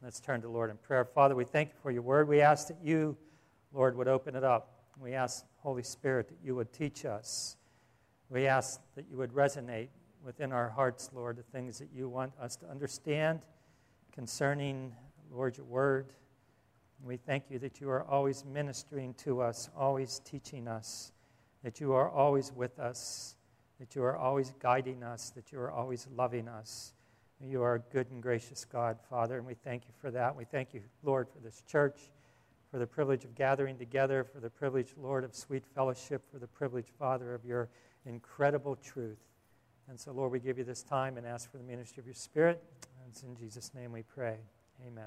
Let's turn to the Lord in prayer. Father, we thank you for your word. We ask that you, Lord, would open it up. We ask, Holy Spirit, that you would teach us. We ask that you would resonate within our hearts, Lord, the things that you want us to understand concerning, Lord, your word. We thank you that you are always ministering to us, always teaching us, that you are always with us, that you are always guiding us, that you are always loving us. You are a good and gracious God, Father, and we thank you for that. We thank you, Lord, for this church, for the privilege of gathering together, for the privilege, Lord, of sweet fellowship, for the privilege, Father, of your incredible truth. And so, Lord, we give you this time and ask for the ministry of your Spirit. And it's in Jesus' name we pray. Amen.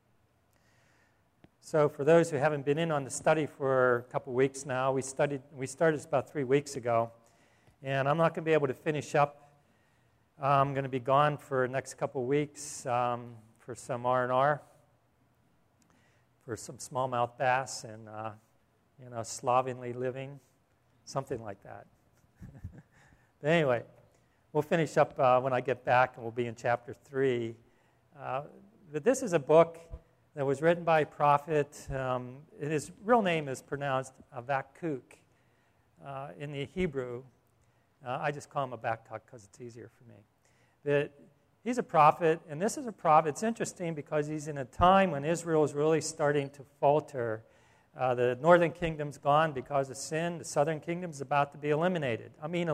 So for those who haven't been in on the study for a couple weeks now, we started this about 3 weeks ago. And I'm not going to be able to finish up. I'm going to be gone for the next couple of weeks for some R&R, for some smallmouth bass and, slovenly living, something like that. But anyway, we'll finish up when I get back, and we'll be in chapter 3. But this is a book that was written by a prophet. His real name is pronounced Habakkuk in the Hebrew. I just call him Habakkuk because it's easier for me. But he's a prophet, and this is a prophet. It's interesting because he's in a time when Israel is really starting to falter. The northern kingdom's gone because of sin. The southern kingdom's about to be eliminated.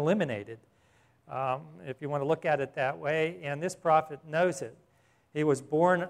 If you want to look at it that way. And this prophet knows it. He was born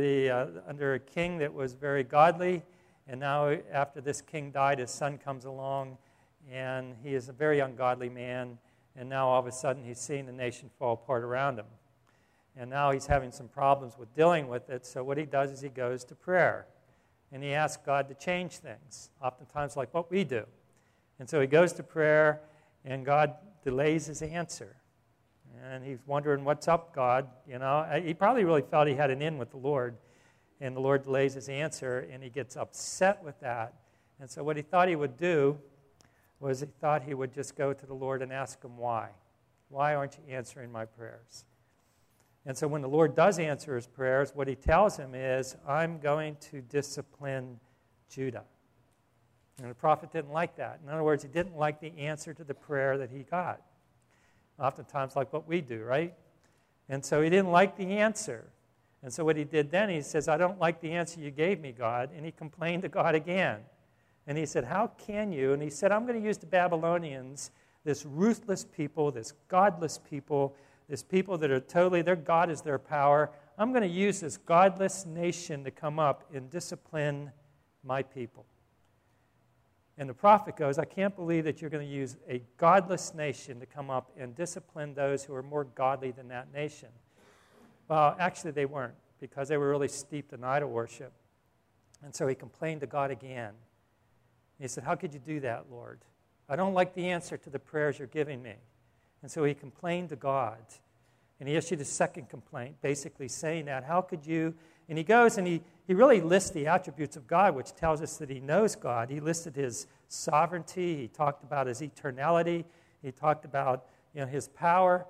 under a king that was very godly, and now after this king died, his son comes along, and he is a very ungodly man. And now all of a sudden he's seeing the nation fall apart around him. And now he's having some problems with dealing with it. So what he does is he goes to prayer. And he asks God to change things, oftentimes like what we do. And so he goes to prayer, and God delays his answer. And he's wondering, what's up, God? He probably really felt he had an in with the Lord. And the Lord delays his answer, and he gets upset with that. And so what he thought he would do was he thought he would just go to the Lord and ask him why. Why aren't you answering my prayers? And so when the Lord does answer his prayers, what he tells him is, I'm going to discipline Judah. And the prophet didn't like that. In other words, he didn't like the answer to the prayer that he got. Oftentimes like what we do, right? And so he didn't like the answer. And so what he did then, he says, I don't like the answer you gave me, God. And he complained to God again. And he said, how can you? And he said, I'm going to use the Babylonians, this ruthless people, this godless people, this people that are totally, their God is their power. I'm going to use this godless nation to come up and discipline my people. And the prophet goes, I can't believe that you're going to use a godless nation to come up and discipline those who are more godly than that nation. Well, actually they weren't, because they were really steeped in idol worship. And so he complained to God again. He said, how could you do that, Lord? I don't like the answer to the prayers you're giving me. And so he complained to God. And he issued a second complaint, basically saying that, how could you? And he goes and he really lists the attributes of God, which tells us that he knows God. He listed his sovereignty. He talked about his eternality. He talked about his power,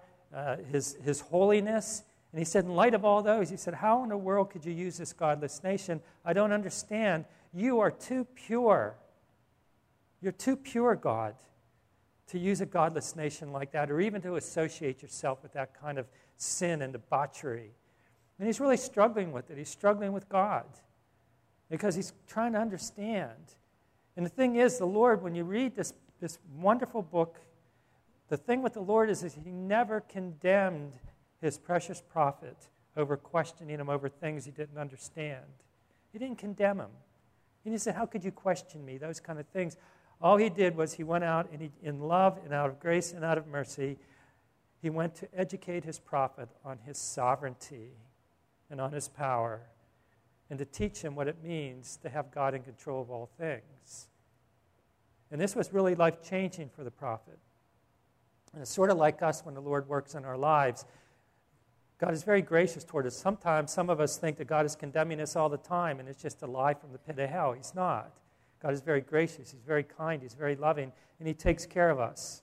his holiness. And he said, in light of all those, he said, how in the world could you use this godless nation? I don't understand. You are too pure. You're too pure, God, to use a godless nation like that, or even to associate yourself with that kind of sin and debauchery. And he's really struggling with it. He's struggling with God because he's trying to understand. And the thing is, the Lord, when you read this wonderful book, the thing with the Lord is he never condemned his precious prophet over questioning him over things he didn't understand. He didn't condemn him. He didn't say, how could you question me? Those kind of things. All he did was he went out and in love and out of grace and out of mercy, he went to educate his prophet on his sovereignty and on his power and to teach him what it means to have God in control of all things. And this was really life-changing for the prophet. And it's sort of like us when the Lord works in our lives. God is very gracious toward us. Sometimes some of us think that God is condemning us all the time, and it's just a lie from the pit of hell. He's not. God is very gracious. He's very kind. He's very loving, and he takes care of us.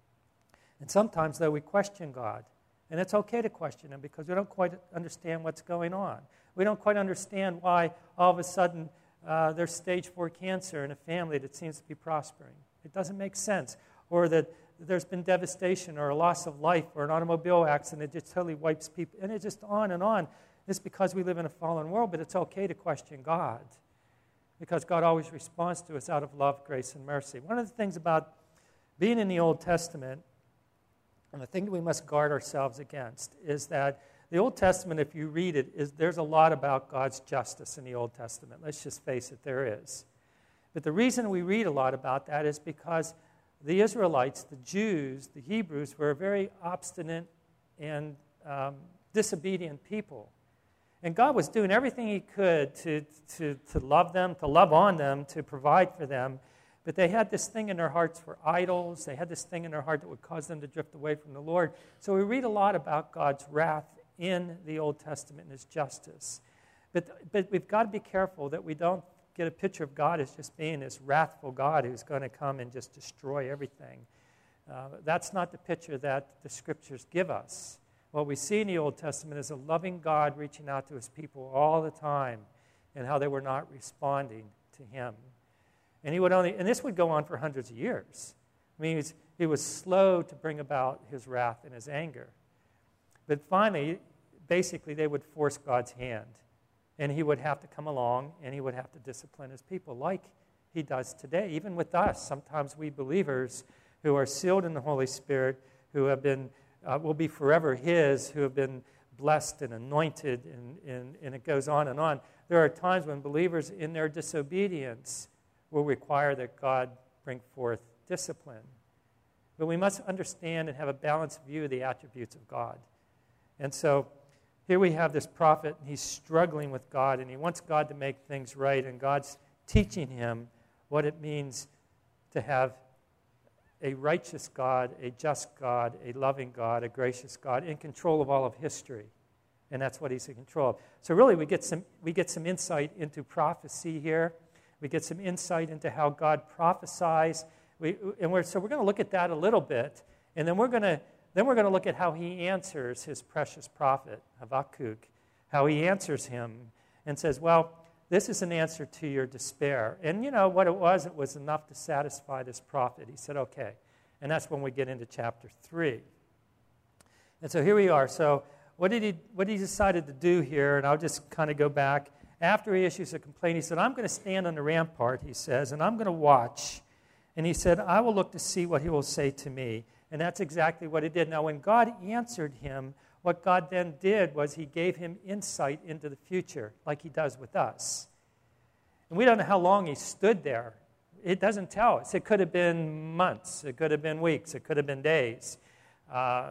And sometimes, though, we question God. And it's okay to question him because we don't quite understand what's going on. We don't quite understand why all of a sudden there's stage 4 cancer in a family that seems to be prospering. It doesn't make sense. Or that there's been devastation or a loss of life or an automobile accident that just totally wipes people. And it's just on and on. It's because we live in a fallen world, but it's okay to question God, because God always responds to us out of love, grace, and mercy. One of the things about being in the Old Testament, and the thing that we must guard ourselves against, is that the Old Testament, if you read it, there's a lot about God's justice in the Old Testament. Let's just face it, there is. But the reason we read a lot about that is because the Israelites, the Jews, the Hebrews, were a very obstinate and disobedient people. And God was doing everything he could to love them, to love on them, to provide for them. But they had this thing in their hearts for idols. They had this thing in their heart that would cause them to drift away from the Lord. So we read a lot about God's wrath in the Old Testament and his justice. But we've got to be careful that we don't get a picture of God as just being this wrathful God who's going to come and just destroy everything. That's not the picture that the Scriptures give us. What we see in the Old Testament is a loving God reaching out to his people all the time, and how they were not responding to him. And and this would go on for hundreds of years. I mean, he was slow to bring about his wrath and his anger. But finally, basically, they would force God's hand. And he would have to come along, and he would have to discipline his people like he does today. Even with us, sometimes we believers who are sealed in the Holy Spirit, who have been, will be forever his, who have been blessed and anointed, and it goes on and on. There are times when believers in their disobedience will require that God bring forth discipline. But we must understand and have a balanced view of the attributes of God. And so here we have this prophet, and he's struggling with God, and he wants God to make things right, and God's teaching him what it means to have a righteous God, a just God, a loving God, a gracious God in control of all of history. And that's what he's in control of. So really we get some insight into prophecy here. We get some insight into how God prophesies. So we're going to look at that a little bit, and then we're going to look at how he answers his precious prophet, Habakkuk, how he answers him and says, well, this is an answer to your despair. And you know what it was enough to satisfy this prophet. He said, okay. And that's when we get into chapter 3. And so here we are. So what he decided to do here, and I'll just kind of go back. After he issues a complaint, he said, I'm going to stand on the rampart, he says, and I'm going to watch. And he said, I will look to see what he will say to me. And that's exactly what he did. Now, when God answered him, what God then did was he gave him insight into the future, like he does with us. And we don't know how long he stood there. It doesn't tell us. It could have been months. It could have been weeks. It could have been days. But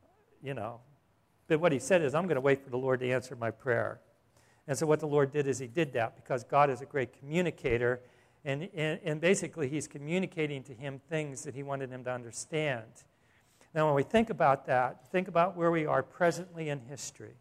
what he said is, I'm going to wait for the Lord to answer my prayer. And so what the Lord did is he did that because God is a great communicator. And basically, he's communicating to him things that he wanted him to understand. Now, when we think about that, think about where we are presently in history.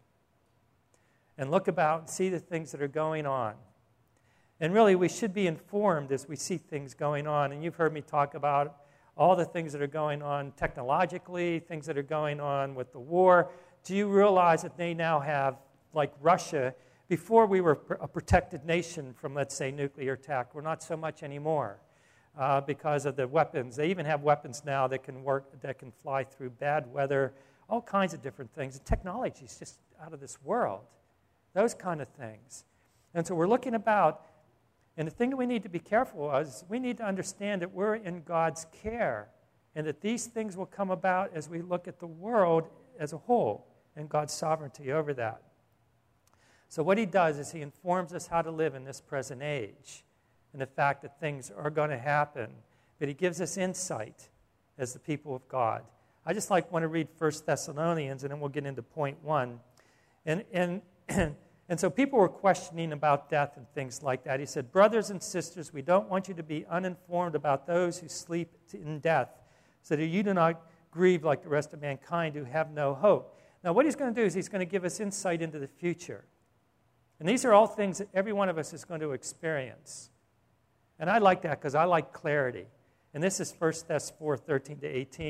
And look about and see the things that are going on. And really, we should be informed as we see things going on. And you've heard me talk about all the things that are going on technologically, things that are going on with the war. Do you realize that they now have, like Russia, before we were a protected nation from, let's say, nuclear attack, we're not so much anymore because of the weapons. They even have weapons now that can fly through bad weather, all kinds of different things. The technology is just out of this world, those kind of things. And so we're looking about, and the thing that we need to be careful of is we need to understand that we're in God's care and that these things will come about as we look at the world as a whole and God's sovereignty over that. So what he does is he informs us how to live in this present age and the fact that things are going to happen. But he gives us insight as the people of God. I just want to read 1 Thessalonians, and then we'll get into point 1. And so people were questioning about death and things like that. He said, brothers and sisters, we don't want you to be uninformed about those who sleep in death, so that you do not grieve like the rest of mankind who have no hope. Now what he's going to do is he's going to give us insight into the future. And these are all things that every one of us is going to experience. And I like that because I like clarity. And this is 1 Thess 4:13-18. For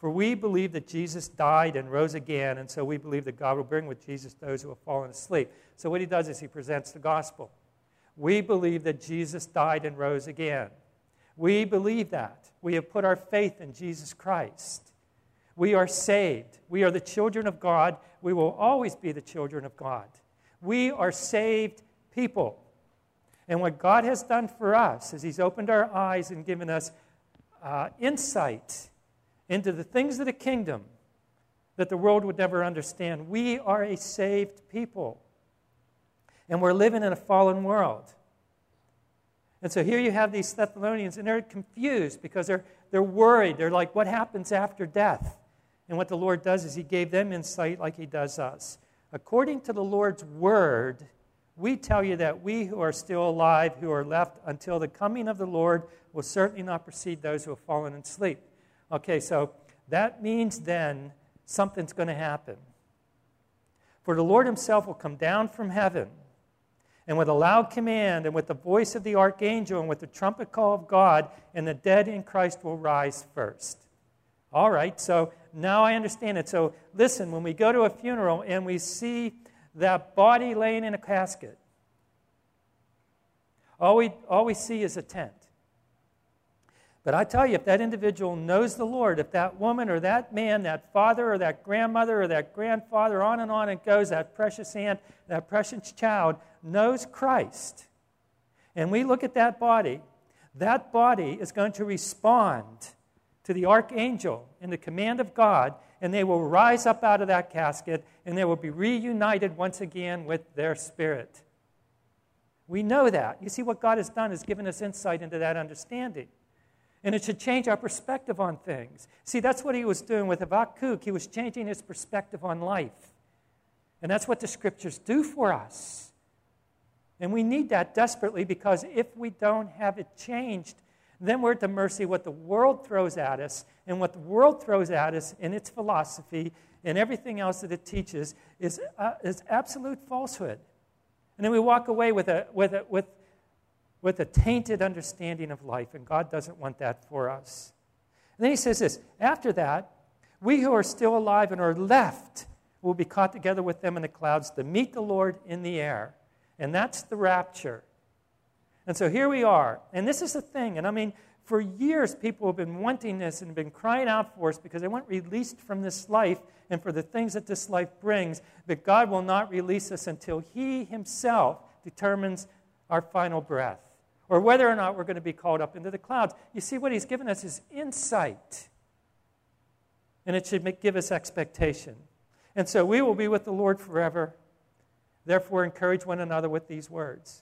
For we believe that Jesus died and rose again, and so we believe that God will bring with Jesus those who have fallen asleep. So what he does is he presents the gospel. We believe that Jesus died and rose again. We believe that. We have put our faith in Jesus Christ. We are saved. We are the children of God. We will always be the children of God. We are saved people. And what God has done for us is he's opened our eyes and given us insight into the things of the kingdom that the world would never understand. We are a saved people. And we're living in a fallen world. And so here you have these Thessalonians, and they're confused because they're worried. They're like, what happens after death? And what the Lord does is he gave them insight like he does us. According to the Lord's word, we tell you that we who are still alive, who are left until the coming of the Lord, will certainly not precede those who have fallen asleep. Okay, so that means then something's going to happen. For the Lord himself will come down from heaven, and with a loud command, and with the voice of the archangel, and with the trumpet call of God, and the dead in Christ will rise first. All right, so now I understand it. So listen, when we go to a funeral and we see that body laying in a casket, all we see is a tent. But I tell you, if that individual knows the Lord, if that woman or that man, that father or that grandmother or that grandfather, on and it goes, that precious aunt, that precious child, knows Christ, and we look at that body is going to respond to the archangel in the command of God, and they will rise up out of that casket, and they will be reunited once again with their spirit. We know that. You see, what God has done is given us insight into that understanding. And it should change our perspective on things. See, that's what he was doing with Habakkuk. He was changing his perspective on life. And that's what the scriptures do for us. And we need that desperately, because if we don't have it changed, then we're at the mercy of what the world throws at us. And what the world throws at us in its philosophy and everything else that it teaches is absolute falsehood. And then we walk away with a tainted understanding of life, and God doesn't want that for us. And then he says this, after that, we who are still alive and are left will be caught together with them in the clouds to meet the Lord in the air. And that's the rapture. And so here we are. And this is the thing. And I mean, for years, people have been wanting this and been crying out for us because they want released from this life and for the things that this life brings. But God will not release us until he himself determines our final breath, or whether or not we're going to be called up into the clouds. You see, what he's given us is insight. And it should give us expectation. And so we will be with the Lord forever. Therefore, encourage one another with these words.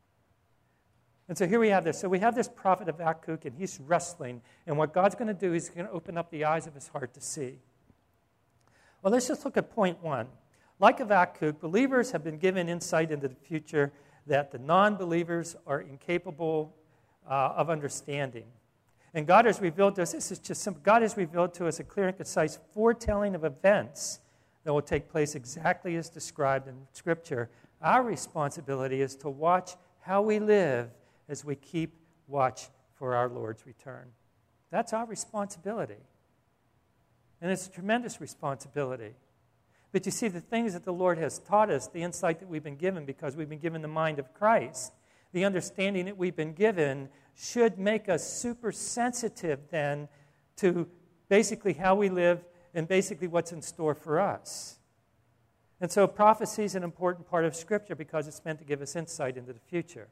And so here we have this. So we have this prophet Habakkuk, and he's wrestling. And what God's going to do is he's going to open up the eyes of his heart to see. Well, let's just look at point 1. Like Habakkuk, believers have been given insight into the future that the non-believers are incapable of understanding. And God has revealed to us, this is just simple, God has revealed to us a clear and concise foretelling of events that will take place exactly as described in Scripture. Our responsibility is to watch how we live as we keep watch for our Lord's return. That's our responsibility. And it's a tremendous responsibility. But you see, the things that the Lord has taught us, the insight that we've been given because we've been given the mind of Christ, the understanding that we've been given should make us super sensitive then to basically how we live and basically what's in store for us. And so prophecy is an important part of Scripture because it's meant to give us insight into the future.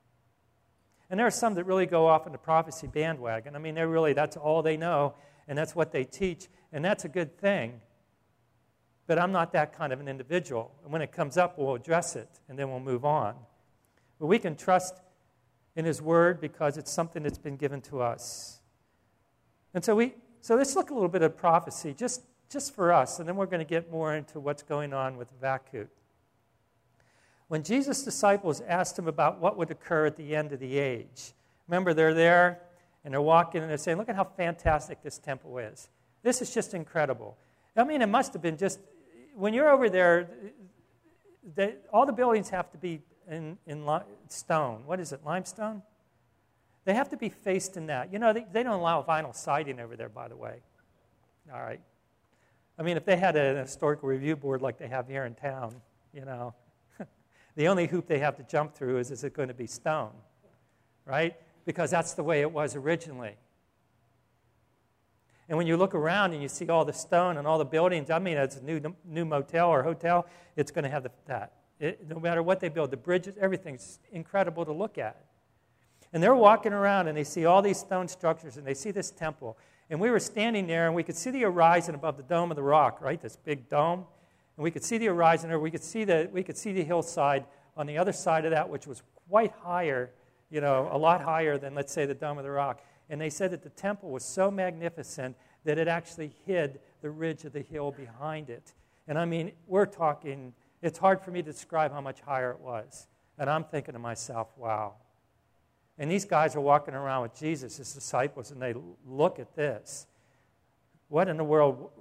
And there are some that really go off on the prophecy bandwagon. I mean, that's all they know, and that's what they teach, and that's a good thing. But I'm not that kind of an individual. And when it comes up, we'll address it, and then we'll move on. But we can trust in his word because it's something that's been given to us. And so let's look a little bit at prophecy, just for us, and then we're going to get more into what's going on with Habakkuk. When Jesus' disciples asked him about what would occur at the end of the age, remember, they're there, and they're walking, and they're saying, look at how fantastic this temple is. This is just incredible. I mean, it must have been just, when you're over there, all the buildings have to be in stone. What is it, limestone? They have to be faced in that. You know, they don't allow vinyl siding over there, by the way. All right. I mean, if they had an historical review board like they have here in town, the only hoop they have to jump through is it going to be stone, right? Because that's the way it was originally. And when you look around and you see all the stone and all the buildings, I mean, it's a new motel or hotel, it's going to have that. No matter what they build, the bridges, everything's incredible to look at. And they're walking around and they see all these stone structures and they see this temple. And we were standing there and we could see the horizon above the Dome of the Rock, right? This big dome. And we could see the horizon, or we could see the hillside on the other side of that, which was quite higher, a lot higher than, let's say, the Dome of the Rock. And they said that the temple was so magnificent that it actually hid the ridge of the hill behind it. And I mean, we're talking, it's hard for me to describe how much higher it was. And I'm thinking to myself, wow. And these guys are walking around with Jesus, his disciples, and they look at this. What in the world,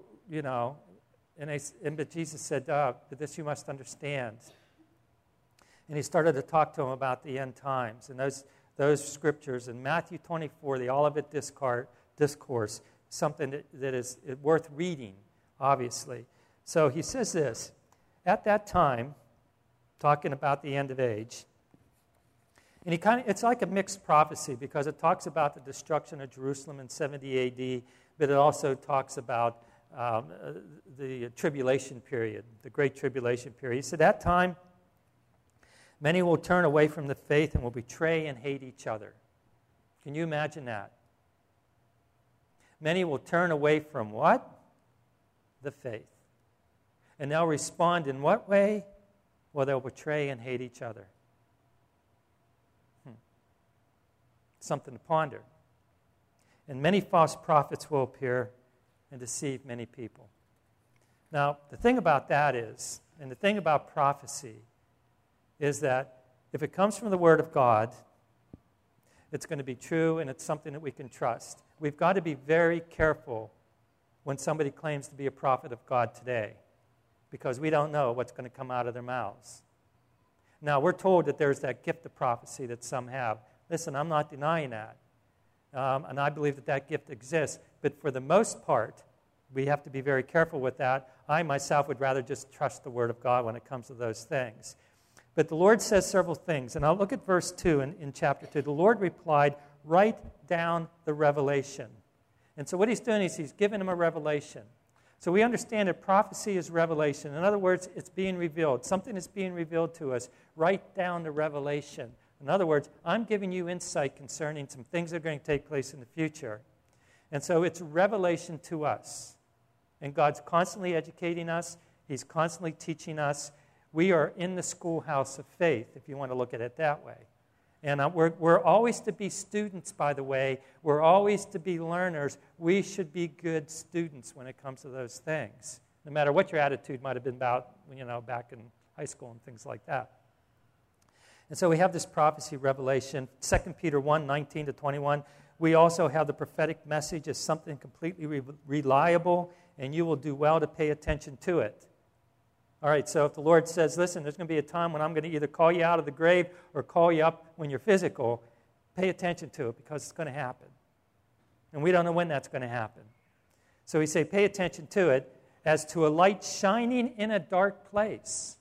but Jesus said, but this you must understand. And he started to talk to them about the end times. And those scriptures in Matthew 24, the Olivet Discourse, something that is worth reading, obviously. So he says this, at that time, talking about the end of age, and it's like a mixed prophecy because it talks about the destruction of Jerusalem in 70 AD, but it also talks about the tribulation period, the Great Tribulation period. He said, at that time, many will turn away from the faith and will betray and hate each other. Can you imagine that? Many will turn away from what? The faith. And they'll respond in what way? Well, they'll betray and hate each other. Something to ponder. And many false prophets will appear and deceive many people. Now, the thing about that is, and the thing about prophecy, is that if it comes from the Word of God, it's going to be true and it's something that we can trust. We've got to be very careful when somebody claims to be a prophet of God today because we don't know what's going to come out of their mouths. Now, we're told that there's that gift of prophecy that some have. Listen, I'm not denying that. And I believe that gift exists. But for the most part, we have to be very careful with that. I myself would rather just trust the Word of God when it comes to those things. But the Lord says several things. And I'll look at verse 2 in chapter 2. The Lord replied, write down the revelation. And so what he's doing is he's giving him a revelation. So we understand that prophecy is revelation. In other words, it's being revealed. Something is being revealed to us. Write down the revelation. In other words, I'm giving you insight concerning some things that are going to take place in the future. And so it's revelation to us. And God's constantly educating us. He's constantly teaching us. We are in the schoolhouse of faith, if you want to look at it that way. And we're always to be students, by the way. We're always to be learners. We should be good students when it comes to those things, no matter what your attitude might have been about, back in high school and things like that. And so we have this prophecy revelation, 2 Peter 1, 19 to 21. We also have the prophetic message as something completely reliable, and you will do well to pay attention to it. All right, so if the Lord says, listen, there's going to be a time when I'm going to either call you out of the grave or call you up when you're physical, pay attention to it because it's going to happen. And we don't know when that's going to happen. So we say, pay attention to it as to a light shining in a dark place.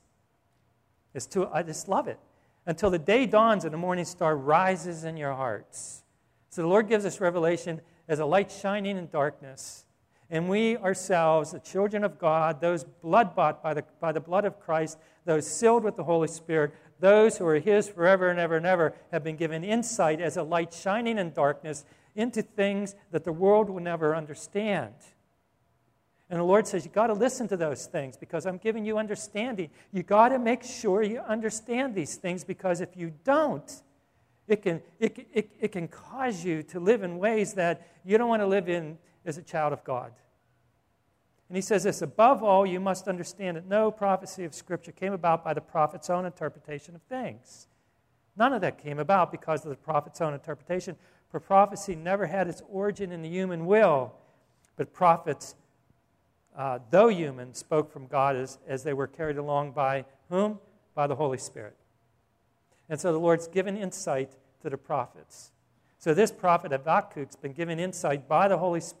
I just love it. Until the day dawns and the morning star rises in your hearts. So the Lord gives us revelation as a light shining in darkness. And we ourselves, the children of God, those blood-bought by the blood of Christ, those sealed with the Holy Spirit, those who are His forever and ever and ever, have been given insight as a light shining in darkness into things that the world will never understand. And the Lord says, you've got to listen to those things because I'm giving you understanding. You've got to make sure you understand these things because if you don't, it can cause you to live in ways that you don't want to live in as a child of God. And he says this, above all, you must understand that no prophecy of Scripture came about by the prophet's own interpretation of things. None of that came about because of the prophet's own interpretation. For prophecy never had its origin in the human will, but prophets, though human, spoke from God as they were carried along by whom? By the Holy Spirit. And so the Lord's given insight to the prophets. So this prophet Habakkuk's been given insight by the Holy Spirit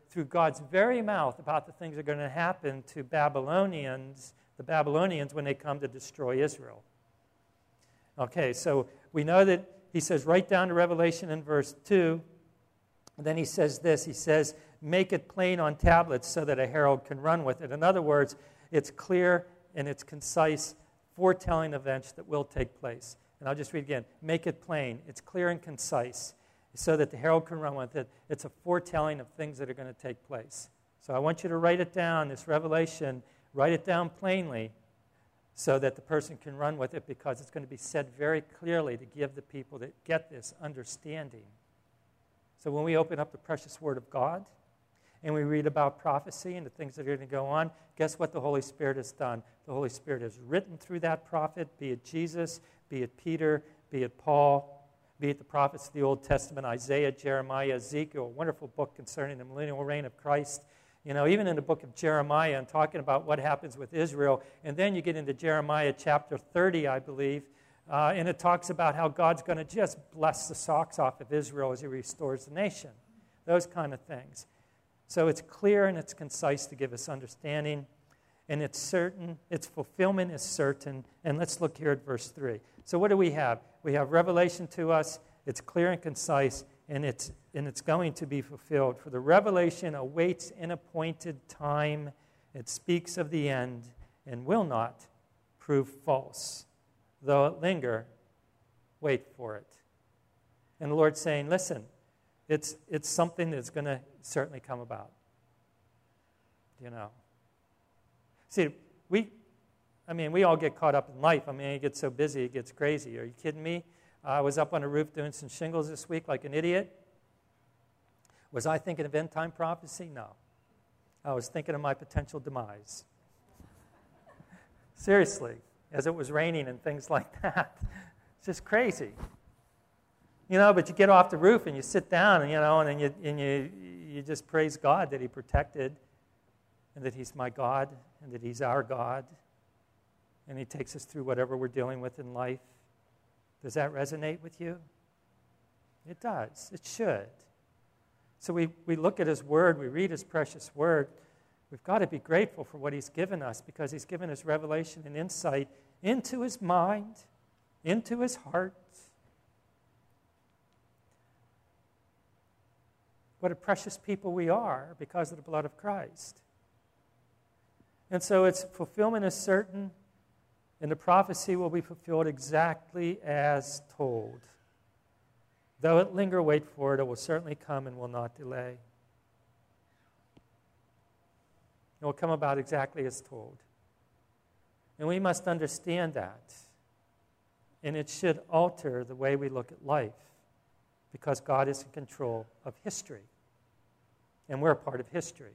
through God's very mouth about the things that are going to happen to the Babylonians when they come to destroy Israel. Okay, so we know that he says right down to Revelation in verse 2, and then he says this, he says, make it plain on tablets so that a herald can run with it. In other words, it's clear and it's concise, foretelling events that will take place. And I'll just read again. Make it plain. It's clear and concise so that the herald can run with it. It's a foretelling of things that are going to take place. So I want you to write it down, this revelation, write it down plainly so that the person can run with it, because it's going to be said very clearly to give the people that get this understanding. So when we open up the precious Word of God and we read about prophecy and the things that are going to go on, guess what the Holy Spirit has done? The Holy Spirit has written through that prophet, be it Jesus, be it Peter, be it Paul, be it the prophets of the Old Testament, Isaiah, Jeremiah, Ezekiel, a wonderful book concerning the millennial reign of Christ. You know, even in the book of Jeremiah and talking about what happens with Israel, and then you get into Jeremiah chapter 30, I believe, and it talks about how God's going to just bless the socks off of Israel as he restores the nation. Those kind of things. So it's clear and it's concise to give us understanding, and it's certain, its fulfillment is certain. And let's look here at verse 3. So what do we have? We have revelation to us, it's clear and concise, and it's going to be fulfilled. For the revelation awaits an appointed time. It speaks of the end and will not prove false. Though it linger, wait for it. And the Lord's saying, listen, it's something that's going to certainly come about. You know. See, we all get caught up in life. I mean, it gets so busy, it gets crazy. Are you kidding me? I was up on a roof doing some shingles this week like an idiot. Was I thinking of end-time prophecy? No. I was thinking of my potential demise. Seriously, as it was raining and things like that. It's just crazy. You know, but you get off the roof and you sit down, and, you know, and you just praise God that he protected, and that he's my God, and that he's our God, and he takes us through whatever we're dealing with in life. Does that resonate with you? It does. It should. So we look at his word, we read his precious word. We've got to be grateful for what he's given us, because he's given us revelation and insight into his mind, into his heart. What a precious people we are because of the blood of Christ. And so its fulfillment is certain, and the prophecy will be fulfilled exactly as told. Though it linger, wait for it. It will certainly come and will not delay. It will come about exactly as told. And we must understand that. And it should alter the way we look at life, because God is in control of history. And we're a part of history.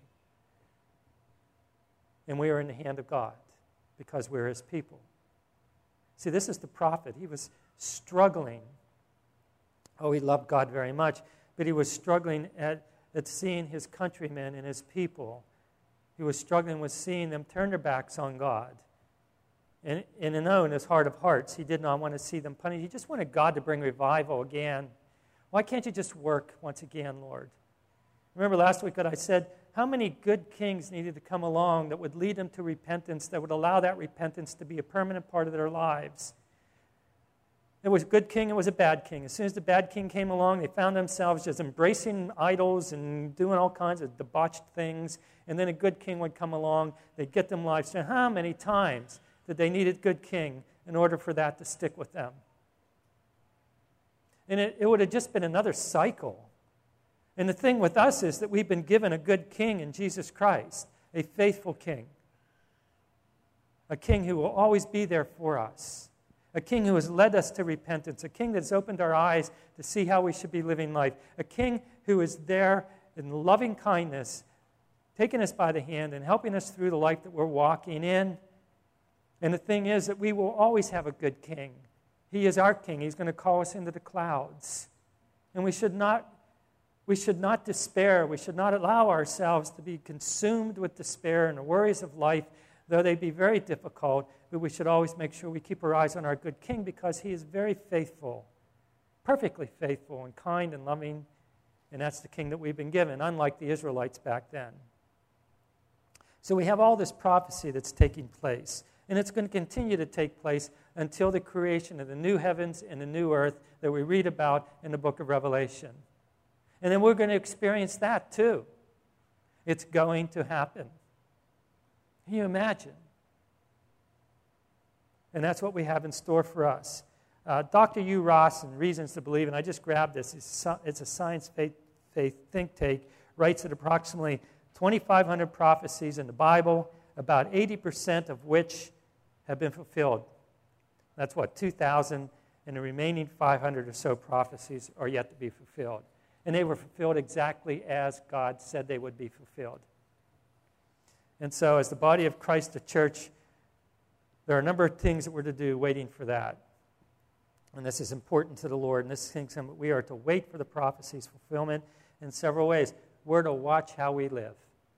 And we are in the hand of God because we're his people. See, this is the prophet. He was struggling. Oh, he loved God very much, but he was struggling at seeing his countrymen and his people. He was struggling with seeing them turn their backs on God. And in his heart of hearts, he did not want to see them punished. He just wanted God to bring revival again. Why can't you just work once again, Lord? Remember last week that I said, how many good kings needed to come along that would lead them to repentance, that would allow that repentance to be a permanent part of their lives? There was a good king, it was a bad king. As soon as the bad king came along, they found themselves just embracing idols and doing all kinds of debauched things. And then a good king would come along, they'd get them lives. So how many times did they need a good king in order for that to stick with them? And it would have just been another cycle. And the thing with us is that we've been given a good king in Jesus Christ, a faithful king, a king who will always be there for us, a king who has led us to repentance, a king that's opened our eyes to see how we should be living life, a king who is there in loving kindness, taking us by the hand and helping us through the life that we're walking in. And the thing is that we will always have a good king. He is our king. He's going to call us into the clouds. And we should not despair. We should not allow ourselves to be consumed with despair and the worries of life, though they be very difficult. But we should always make sure we keep our eyes on our good king, because he is very faithful, perfectly faithful and kind and loving. And that's the king that we've been given, unlike the Israelites back then. So we have all this prophecy that's taking place. And it's going to continue to take place until the creation of the new heavens and the new earth that we read about in the book of Revelation. And then we're going to experience that too. It's going to happen. Can you imagine? And that's what we have in store for us. Dr. Hugh Ross in Reasons to Believe, and I just grabbed this, it's a science faith think tank, writes that approximately 2,500 prophecies in the Bible, about 80% of which have been fulfilled. That's what, 2,000, and the remaining 500 or so prophecies are yet to be fulfilled. And they were fulfilled exactly as God said they would be fulfilled. And so as the body of Christ, the church, there are a number of things that we're to do waiting for that. And this is important to the Lord. And this is things we are to wait for the prophecy's fulfillment in several ways. We're to watch how we live.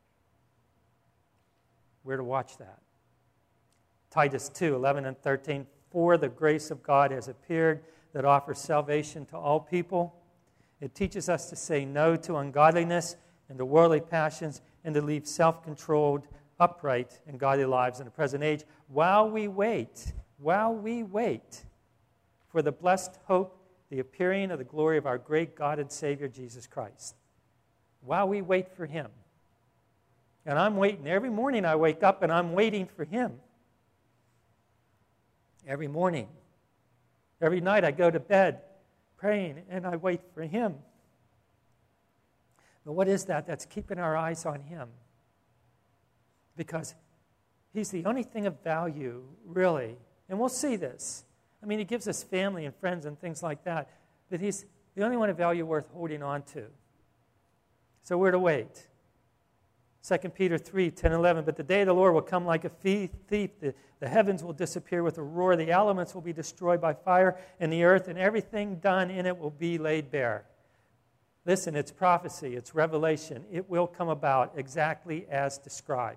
We're to watch that. Titus 2, 11 and 13. For the grace of God has appeared that offers salvation to all people. It teaches us to say no to ungodliness and to worldly passions and to lead self-controlled, upright, and godly lives in the present age while we wait for the blessed hope, the appearing of the glory of our great God and Savior, Jesus Christ. While we wait for Him. And I'm waiting. Every morning I wake up and I'm waiting for Him. Every morning. Every night I go to bed praying and I wait for Him. But what is that? That's keeping our eyes on Him. Because He's the only thing of value, really. And we'll see this. I mean, He gives us family and friends and things like that. But He's the only one of value worth holding on to. So we're to wait. 2 Peter 3, 10, 11. But the day of the Lord will come like a thief. The heavens will disappear with a roar. The elements will be destroyed by fire. And the earth and everything done in it will be laid bare. Listen, it's prophecy. It's revelation. It will come about exactly as described.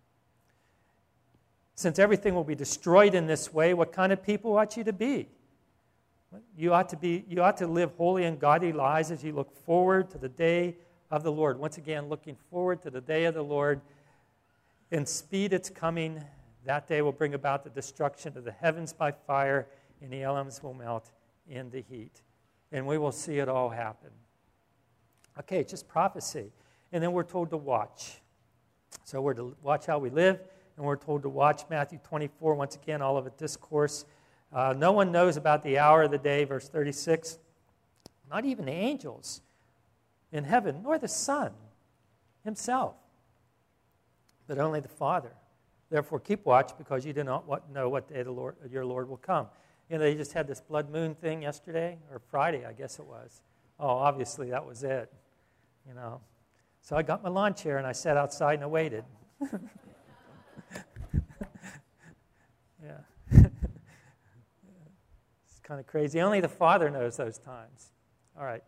Since everything will be destroyed in this way, what kind of people ought you to be? You ought to live holy and godly lives as you look forward to the day of the Lord. Once again, looking forward to the day of the Lord. In speed its coming. That day will bring about the destruction of the heavens by fire, and the elements will melt in the heat. And we will see it all happen. Okay, it's just prophecy. And then we're told to watch. So we're to watch how we live, and we're told to watch Matthew 24. Once again, all of it discourse. No one knows about the hour of the day, verse 36. Not even the angels in heaven, nor the Son Himself, but only the Father. Therefore, keep watch, because you do not know what day your Lord will come. You know, they just had this blood moon thing yesterday, or Friday, I guess it was. Oh, obviously that was it, you know. So I got my lawn chair and I sat outside and I waited. Yeah. It's kind of crazy. Only the Father knows those times. All right.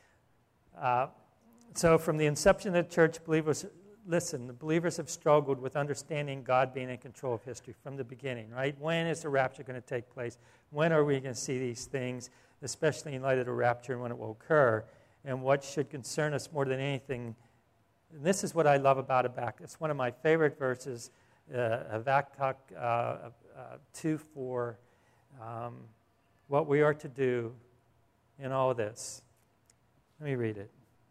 So from the inception of the church, the believers have struggled with understanding God being in control of history from the beginning, right? When is the rapture going to take place? When are we going to see these things, especially in light of the rapture and when it will occur? And what should concern us more than anything? And this is what I love about Habakkuk. It's one of my favorite verses, Habakkuk 2:4. What we are to do in all of this. Let me read it.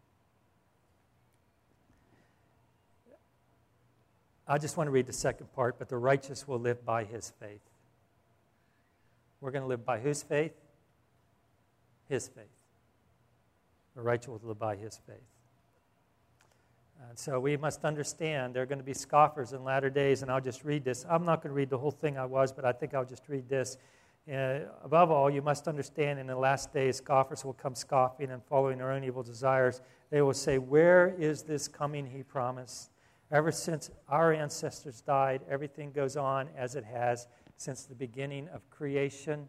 I just want to read the second part, but the righteous will live by his faith. We're going to live by whose faith? His faith. The righteous will live by his faith. And so we must understand there are going to be scoffers in latter days, and I'll just read this. I'm not going to read the whole thing but I think I'll just read this. Above all, you must understand in the last days, scoffers will come scoffing and following their own evil desires. They will say, where is this coming He promised? Ever since our ancestors died, everything goes on as it has since the beginning of creation.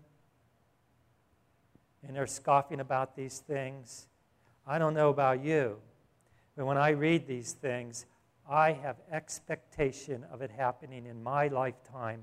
And they're scoffing about these things. I don't know about you, but when I read these things, I have expectation of it happening in my lifetime.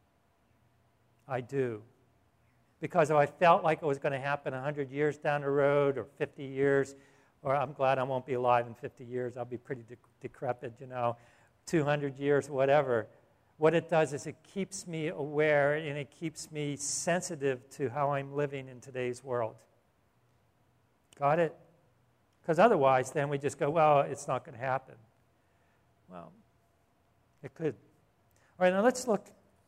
I do. Because if I felt like it was going to happen 100 years down the road or 50 years, Or I'm glad I won't be alive in 50 years. I'll be pretty decrepit, 200 years, whatever. What it does is it keeps me aware and it keeps me sensitive to how I'm living in today's world. Got it? Because otherwise, then we just go, well, it's not going to happen. Well, it could. All right, now let's look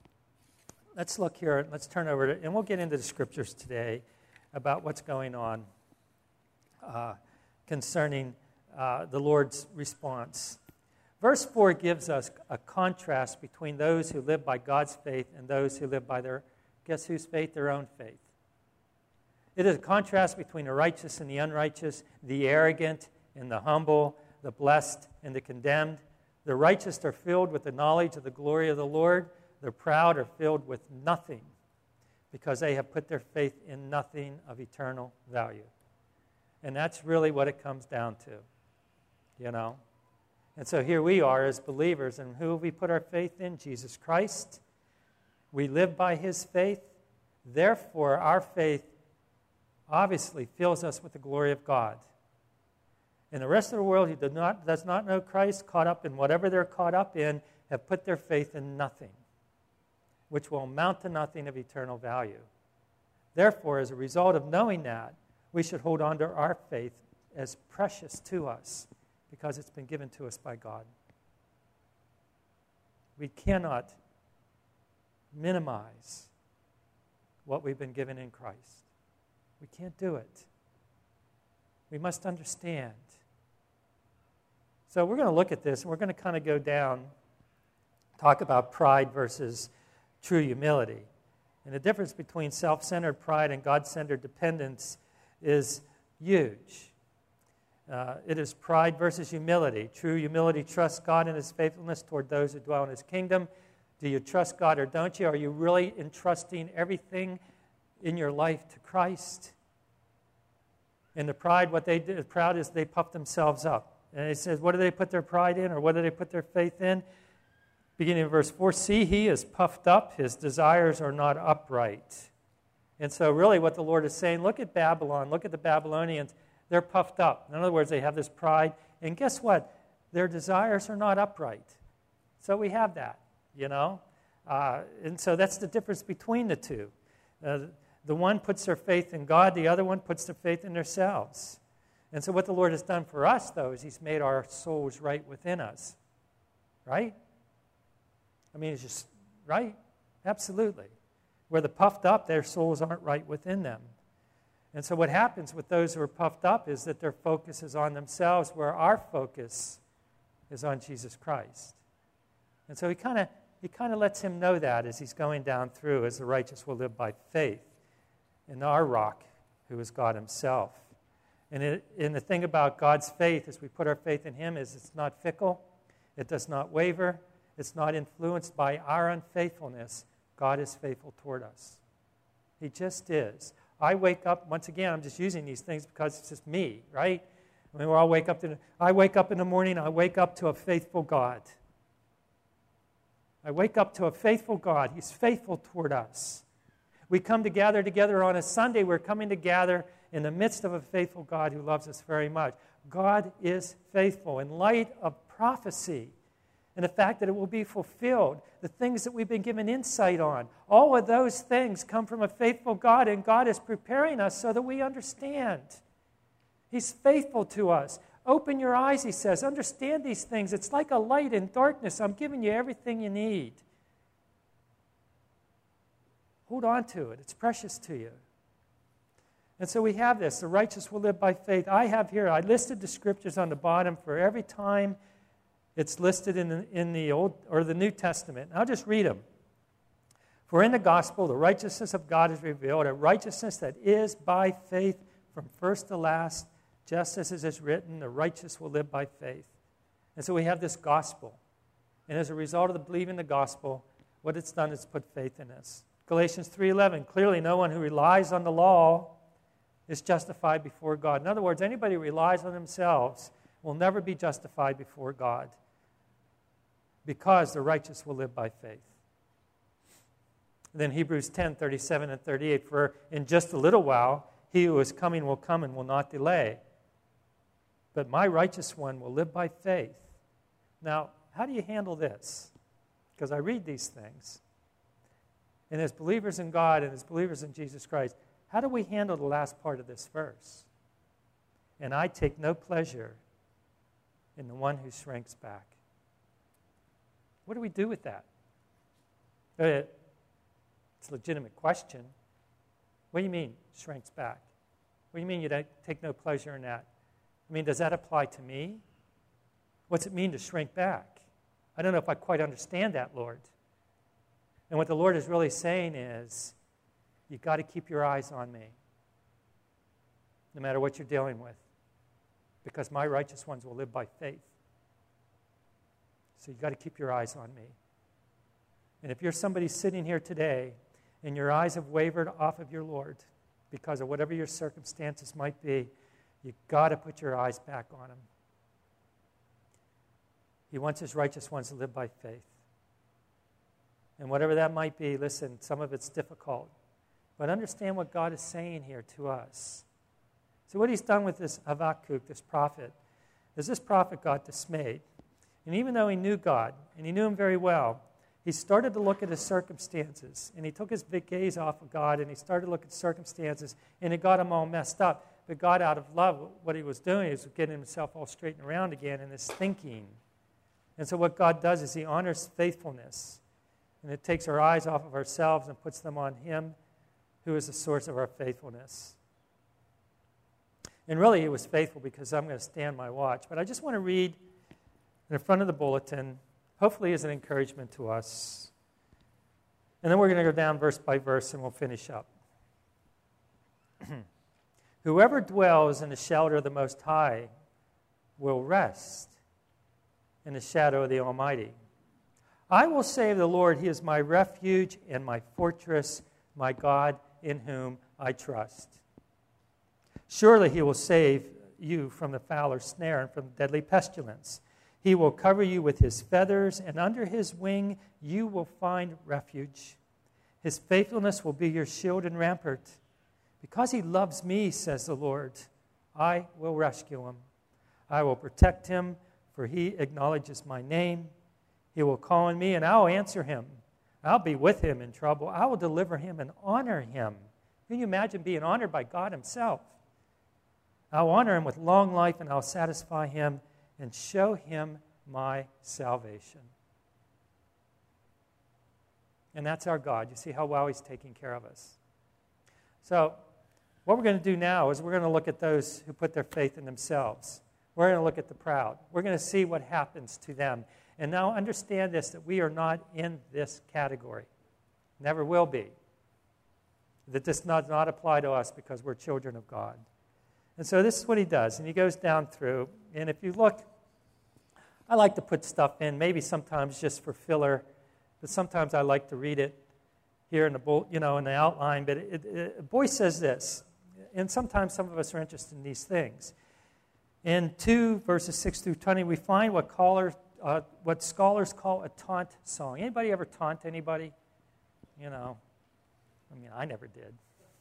here. Let's turn over to, and we'll get into the scriptures today about what's going on concerning the Lord's response. Verse 4 gives us a contrast between those who live by God's faith and those who live by guess whose faith? Their own faith. It is a contrast between the righteous and the unrighteous, the arrogant and the humble, the blessed and the condemned. The righteous are filled with the knowledge of the glory of the Lord. The proud are filled with nothing because they have put their faith in nothing of eternal value. And that's really what it comes down to, And so here we are as believers, and who have we put our faith in? Jesus Christ. We live by his faith. Therefore, our faith obviously fills us with the glory of God. And the rest of the world who does not know Christ, caught up in whatever they're caught up in, have put their faith in nothing, which will amount to nothing of eternal value. Therefore, as a result of knowing that, we should hold on to our faith as precious to us because it's been given to us by God. We cannot minimize what we've been given in Christ. We can't do it. We must understand. So we're going to look at this, and we're going to kind of go down, talk about pride versus true humility. And the difference between self-centered pride and God-centered dependence is huge. It is pride versus humility. True humility trusts God in his faithfulness toward those who dwell in his kingdom. Do you trust God or don't you? Are you really entrusting everything in your life to Christ? And the pride, what they do, proud is they puff themselves up. And it says, what do they put their pride in, or what do they put their faith in? Beginning in verse 4, see, he is puffed up, his desires are not upright. And so really what the Lord is saying, look at Babylon, look at the Babylonians, they're puffed up. In other words, they have this pride, and guess what? Their desires are not upright. So we have that, and so that's the difference between the two. The one puts their faith in God, the other one puts their faith in themselves. And so what the Lord has done for us, though, is he's made our souls right within us. Right? I mean, it's just, right? Absolutely. Where the puffed up, their souls aren't right within them. And so what happens with those who are puffed up is that their focus is on themselves, where our focus is on Jesus Christ. And so he kind of lets him know that as he's going down through, as the righteous will live by faith in our rock, who is God himself. And the thing about God's faith, as we put our faith in him, is it's not fickle, it does not waver, it's not influenced by our unfaithfulness. God is faithful toward us. He just is. I wake up, once again, I'm just using these things because it's just me, right? I mean, I wake up in the morning, I wake up to a faithful God. I wake up to a faithful God. He's faithful toward us. We come to gather together on a Sunday. We're coming to gather in the midst of a faithful God who loves us very much. God is faithful. In light of prophecy and the fact that it will be fulfilled, the things that we've been given insight on, all of those things come from a faithful God, and God is preparing us so that we understand. He's faithful to us. Open your eyes, he says. Understand these things. It's like a light in darkness. I'm giving you everything you need. Hold on to it. It's precious to you. And so we have this. The righteous will live by faith. I listed the scriptures on the bottom for every time it's listed in the Old or the New Testament. I'll just read them. For in the gospel, the righteousness of God is revealed, a righteousness that is by faith from first to last, just as it is written, the righteous will live by faith. And so we have this gospel. And as a result of believing the gospel, what it's done is put faith in us. Galatians 3:11, clearly no one who relies on the law is justified before God. In other words, anybody who relies on themselves will never be justified before God because the righteous will live by faith. Then Hebrews 10:37 and 38, for in just a little while he who is coming will come and will not delay. but my righteous one will live by faith. Now, how do you handle this? Because I read these things. And as believers in God and as believers in Jesus Christ, how do we handle the last part of this verse? And I take no pleasure in the one who shrinks back. What do we do with that? It's a legitimate question. What do you mean, shrinks back? What do you mean you don't take no pleasure in that? I mean, does that apply to me? What's it mean to shrink back? I don't know if I quite understand that, Lord. And what the Lord is really saying is, you've got to keep your eyes on me, no matter what you're dealing with, because my righteous ones will live by faith. So you've got to keep your eyes on me. And if you're somebody sitting here today and your eyes have wavered off of your Lord because of whatever your circumstances might be, you've got to put your eyes back on him. He wants his righteous ones to live by faith. And whatever that might be, listen, some of it's difficult. But understand what God is saying here to us. So what he's done with this Habakkuk, this prophet, is this prophet got dismayed. And even though he knew God, and he knew him very well, he started to look at his circumstances. And he took his big gaze off of God, and he started to look at circumstances, and it got him all messed up. But God, out of love, what he was doing is getting himself all straightened around again in his thinking. And so what God does is he honors faithfulness. And it takes our eyes off of ourselves and puts them on him who is the source of our faithfulness. And really, he was faithful because I'm going to stand my watch. But I just want to read in the front of the bulletin, hopefully as an encouragement to us. And then we're going to go down verse by verse and we'll finish up. Whoever dwells in the shelter of the Most High will rest in the shadow of the Almighty. I will say of the Lord, he is my refuge and my fortress, my God in whom I trust. Surely he will save you from the fowler's snare and from the deadly pestilence. He will cover you with his feathers, and under his wing you will find refuge. His faithfulness will be your shield and rampart. Because he loves me, says the Lord, I will rescue him. I will protect him, for he acknowledges my name. He will call on me, and I will answer him. I'll be with him in trouble. I will deliver him and honor him. Can you imagine being honored by God himself? I'll honor him with long life, and I'll satisfy him and show him my salvation. And that's our God. You see how well he's taking care of us. So what we're going to do now is we're going to look at those who put their faith in themselves. We're going to look at the proud. We're going to see what happens to them. And now understand this, that we are not in this category. Never will be. That this does not apply to us because we're children of God. And so this is what he does. And he goes down through. And if you look, I like to put stuff in, maybe sometimes just for filler, but sometimes I like to read it here in the in the outline. But Boyce says this, and sometimes some of us are interested in these things. In 2 verses 6 through 20, we find what scholars call a taunt song. Anybody ever taunt anybody? I never did.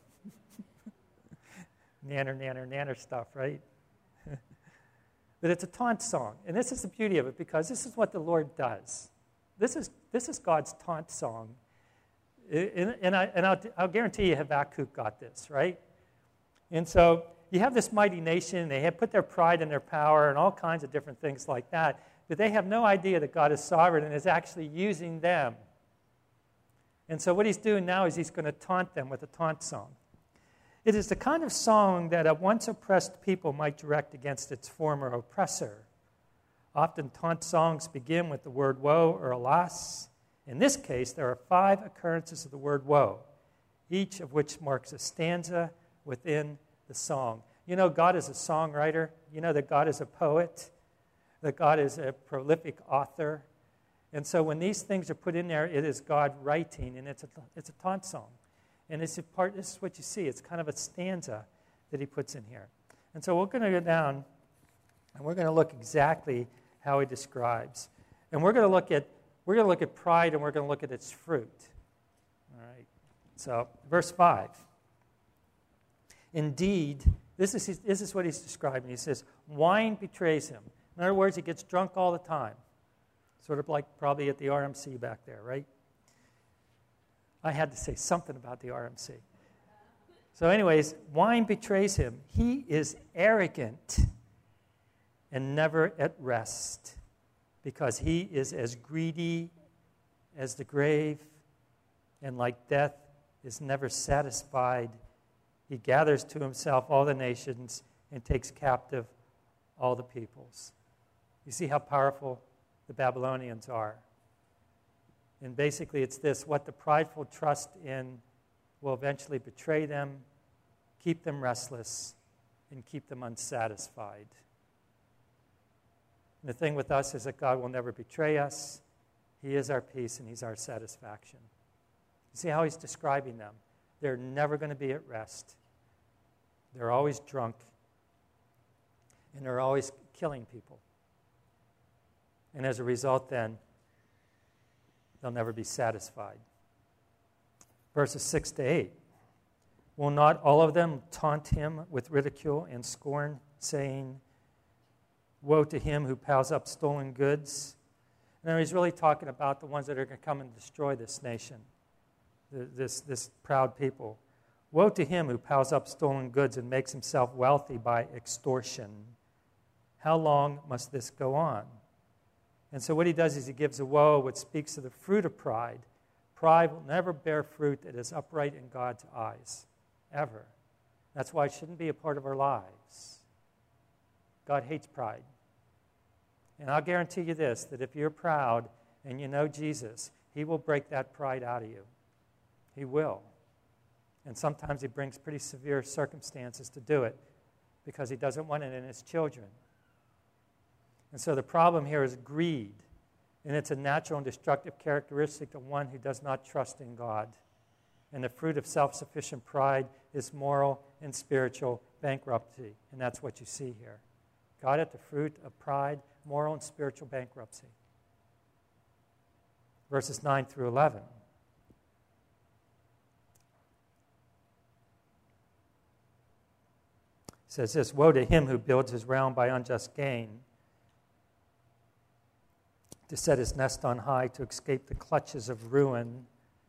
Nanner stuff, right? But it's a taunt song. And this is the beauty of it, because this is what the Lord does. This is God's taunt song. And I'll guarantee you Habakkuk got this, right? And so you have this mighty nation. They have put their pride in their power and all kinds of different things like that. But they have no idea that God is sovereign and is actually using them. And so what he's doing now is he's going to taunt them with a taunt song. It is the kind of song that a once oppressed people might direct against its former oppressor. Often taunt songs begin with the word woe or alas. In this case, there are 5 occurrences of the word woe, each of which marks a stanza within the song. You know God is a songwriter. You know that God is a poet, that God is a prolific author. And so when these things are put in there, it is God writing, and it's a taunt song. And this is what you see. It's kind of a stanza that he puts in here. And so we're going to go down, and we're going to look exactly how he describes. And we're going to look at pride, and we're going to look at its fruit. All right. So verse 5. Indeed, This is what he's describing. He says, wine betrays him. In other words, he gets drunk all the time. Sort of like probably at the RMC back there, right? I had to say something about the RMC. So anyways, wine betrays him. He is arrogant and never at rest because he is as greedy as the grave and like death is never satisfied. He gathers to himself all the nations and takes captive all the peoples. You see how powerful the Babylonians are. And basically it's this: what the prideful trust in will eventually betray them, keep them restless, and keep them unsatisfied. And the thing with us is that God will never betray us. He is our peace and he's our satisfaction. You see how he's describing them? They're never going to be at rest. They're always drunk. And they're always killing people. And as a result, then, they'll never be satisfied. Verses 6 to 8. Will not all of them taunt him with ridicule and scorn, saying, woe to him who piles up stolen goods? And he's really talking about the ones that are going to come and destroy this nation, this proud people. Woe to him who piles up stolen goods and makes himself wealthy by extortion. How long must this go on? And so what he does is he gives a woe which speaks of the fruit of pride. Pride will never bear fruit that is upright in God's eyes, ever. That's why it shouldn't be a part of our lives. God hates pride. And I'll guarantee you this, that if you're proud and you know Jesus, he will break that pride out of you. He will. And sometimes he brings pretty severe circumstances to do it because he doesn't want it in his children. And so the problem here is greed. And it's a natural and destructive characteristic of one who does not trust in God. And the fruit of self-sufficient pride is moral and spiritual bankruptcy. And that's what you see here. God at the fruit of pride, moral and spiritual bankruptcy. Verses 9 through 11. It says this: woe to him who builds his realm by unjust gain, to set his nest on high, to escape the clutches of ruin.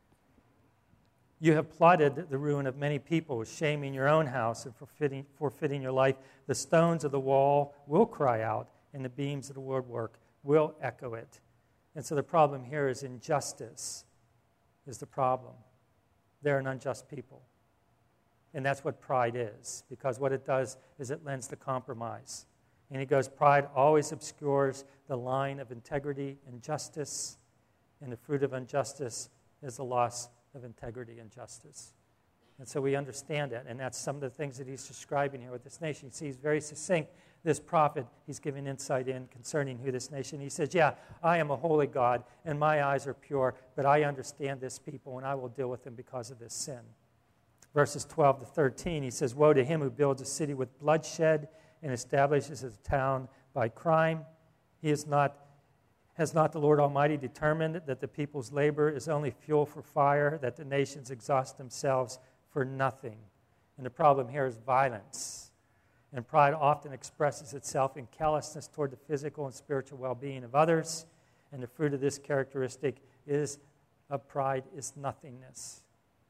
You have plotted the ruin of many people, shaming your own house and forfeiting your life. The stones of the wall will cry out, and the beams of the woodwork will echo it. And so the problem here is injustice is the problem. They're an unjust people. And that's what pride is, because what it does is it lends to compromise. And he goes, pride always obscures the line of integrity and justice, and the fruit of injustice is the loss of integrity and justice. And so we understand that, and that's some of the things that he's describing here with this nation. You see, he's very succinct. This prophet, he's giving insight in concerning who this nation. He says, yeah, I am a holy God, and my eyes are pure, but I understand this people, and I will deal with them because of this sin. Verses 12 to 13, he says, woe to him who builds a city with bloodshed and establishes a town by crime. Has not the Lord Almighty determined that the people's labor is only fuel for fire, that the nations exhaust themselves for nothing? And the problem here is violence. And pride often expresses itself in callousness toward the physical and spiritual well-being of others. And the fruit of this characteristic of pride is nothingness.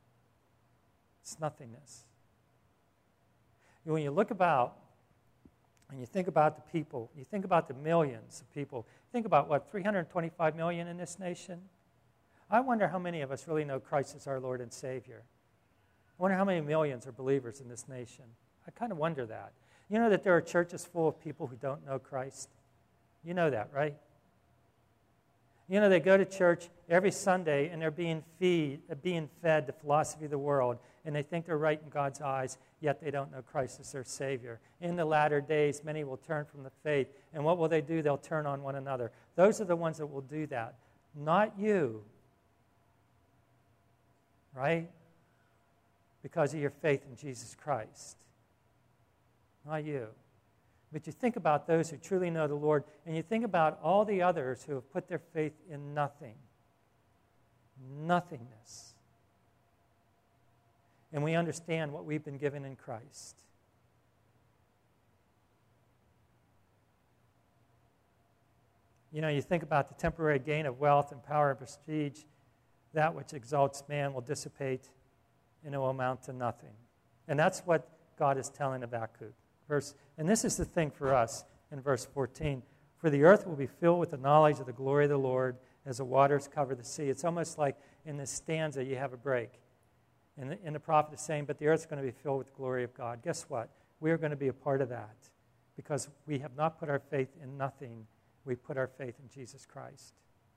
It's nothingness. When you look about, and you think about the people, you think about the millions of people, think about, 325 million in this nation? I wonder how many of us really know Christ as our Lord and Savior. I wonder how many millions are believers in this nation. I kind of wonder that. You know that there are churches full of people who don't know Christ? You know that, right? You know, they go to church every Sunday and they're being fed the philosophy of the world, and they think they're right in God's eyes, yet they don't know Christ as their Savior. In the latter days, many will turn from the faith, and what will they do? They'll turn on one another. Those are the ones that will do that, not you, right? Because of your faith in Jesus Christ. Not you. But you think about those who truly know the Lord, and you think about all the others who have put their faith in nothing. Nothingness. And we understand what we've been given in Christ. You think about the temporary gain of wealth and power and prestige. That which exalts man will dissipate and it will amount to nothing. And that's what God is telling Habakkuk. And this is the thing for us in verse 14. For the earth will be filled with the knowledge of the glory of the Lord as the waters cover the sea. It's almost like in this stanza you have a break. And the prophet is saying, but the earth's going to be filled with the glory of God. Guess what? We are going to be a part of that because we have not put our faith in nothing. We put our faith in Jesus Christ.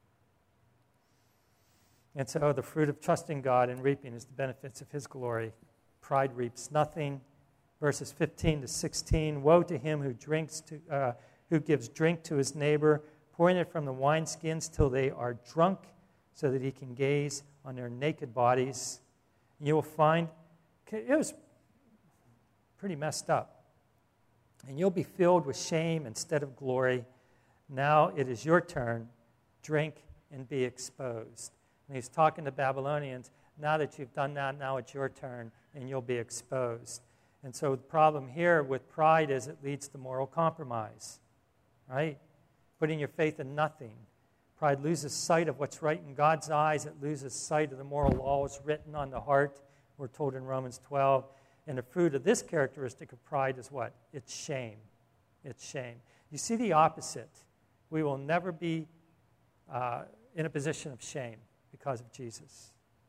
And so the fruit of trusting God and reaping is the benefits of his glory. Pride reaps nothing. Verses 15 to 16, woe to him who gives drink to his neighbor, pouring it from the wineskins till they are drunk, so that he can gaze on their naked bodies. And you will find it was pretty messed up. And you'll be filled with shame instead of glory. Now it is your turn. Drink and be exposed. And he's talking to Babylonians. Now that you've done that, now it's your turn, and you'll be exposed. And so the problem here with pride is it leads to moral compromise, right? Putting your faith in nothing. Pride loses sight of what's right in God's eyes. It loses sight of the moral laws written on the heart, we're told in Romans 12. And the fruit of this characteristic of pride is what? It's shame. It's shame. You see the opposite. We will never be in a position of shame because of Jesus.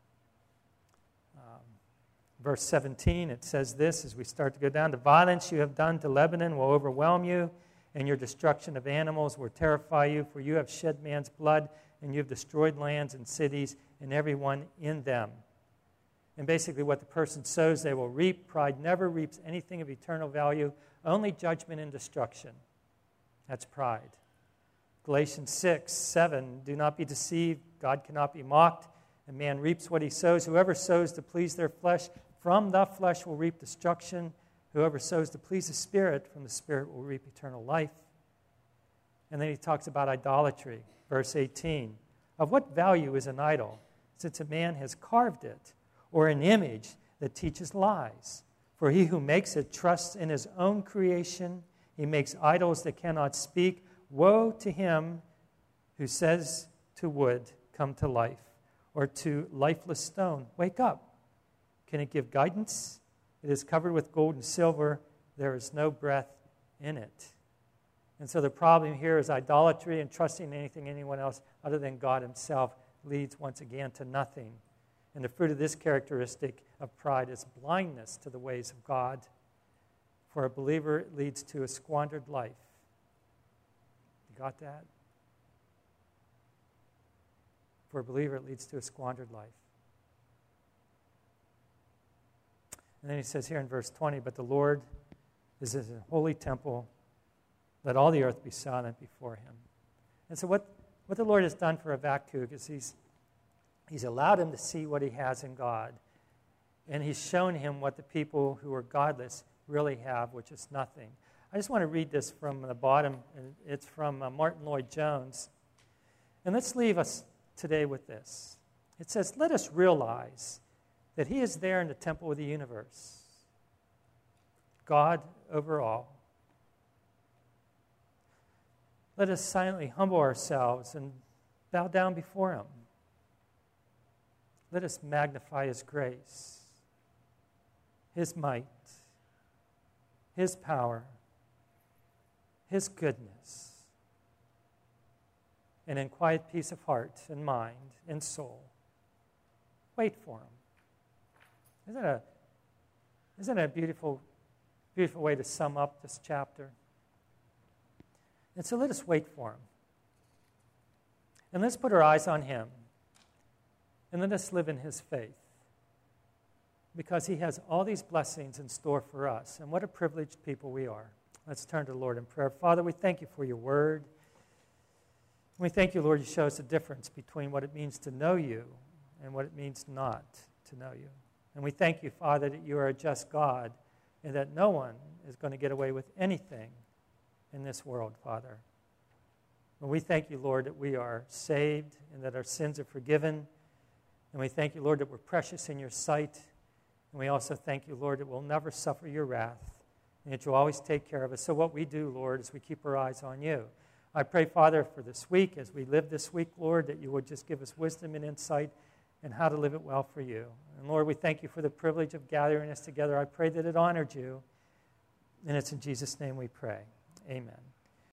Verse 17, it says this as we start to go down. The violence you have done to Lebanon will overwhelm you, and your destruction of animals will terrify you, for you have shed man's blood, and you have destroyed lands and cities and everyone in them. And basically what the person sows, they will reap. Pride never reaps anything of eternal value, only judgment and destruction. That's pride. Galatians 6:7, do not be deceived. God cannot be mocked. A man reaps what he sows. Whoever sows to please their flesh, from the flesh will reap destruction. Whoever sows to please the Spirit, from the Spirit will reap eternal life. And then he talks about idolatry. Verse 18, of what value is an idol, since a man has carved it, or an image that teaches lies? For he who makes it trusts in his own creation. He makes idols that cannot speak. Woe to him who says to wood, come to life, or to lifeless stone, wake up. Can it give guidance? It is covered with gold and silver. There is no breath in it. And so the problem here is idolatry and trusting anything anyone else other than God himself leads once again to nothing. And the fruit of this characteristic of pride is blindness to the ways of God. For a believer, it leads to a squandered life. You got that? For a believer, it leads to a squandered life. And then he says here in verse 20, but the Lord is in a holy temple. Let all the earth be silent before him. And so what the Lord has done for Habakkuk is he's allowed him to see what he has in God. And he's shown him what the people who are godless really have, which is nothing. I just want to read this from the bottom, and it's from Martin Lloyd-Jones. And let's leave us today with this. It says, let us realize that he is there in the temple of the universe, God over all. Let us silently humble ourselves and bow down before him. Let us magnify his grace, his might, his power, his goodness, and in quiet peace of heart and mind and soul, wait for him. Isn't that a beautiful, beautiful way to sum up this chapter? And so let us wait for him. And let's put our eyes on him. And let us live in his faith. Because he has all these blessings in store for us. And what a privileged people we are. Let's turn to the Lord in prayer. Father, we thank you for your word. We thank you, Lord, you show us the difference between what it means to know you and what it means not to know you. And we thank you, Father, that you are a just God and that no one is going to get away with anything in this world, Father. And we thank you, Lord, that we are saved and that our sins are forgiven. And we thank you, Lord, that we're precious in your sight. And we also thank you, Lord, that we'll never suffer your wrath and that you'll always take care of us. So what we do, Lord, is we keep our eyes on you. I pray, Father, for this week, as we live this week, Lord, that you would just give us wisdom and insight in how to live it well for you. And Lord, we thank you for the privilege of gathering us together. I pray that it honored you. And it's in Jesus' name we pray. Amen.